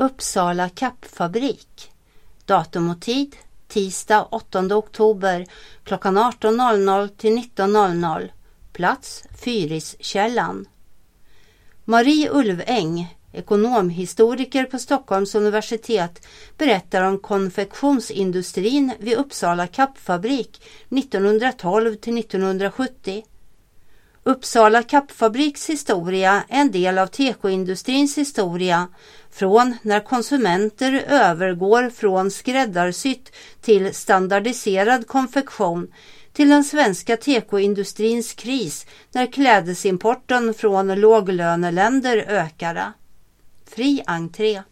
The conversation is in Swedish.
Uppsala kappfabrik. Datum och tid tisdag 8 oktober klockan 18.00 till 19.00. Plats Fyriskällan. Marie Ulväng, ekonomhistoriker på Stockholms universitet, berättar om konfektionsindustrin vid Uppsala kappfabrik 1912 till 1970. Uppsala kappfabriks historia är en del av tekoindustrins historia, från när konsumenter övergår från skräddarsytt till standardiserad konfektion, till den svenska tekoindustrins kris när klädesimporten från låglöneländer ökade. Fri entré.